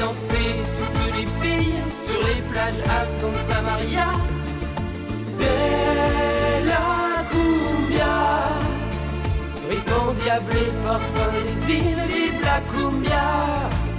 danser toutes les filles sur les plages à Santa Maria. C'est la cumbia, rythme endiablé, parfum des îles, vive la cumbia.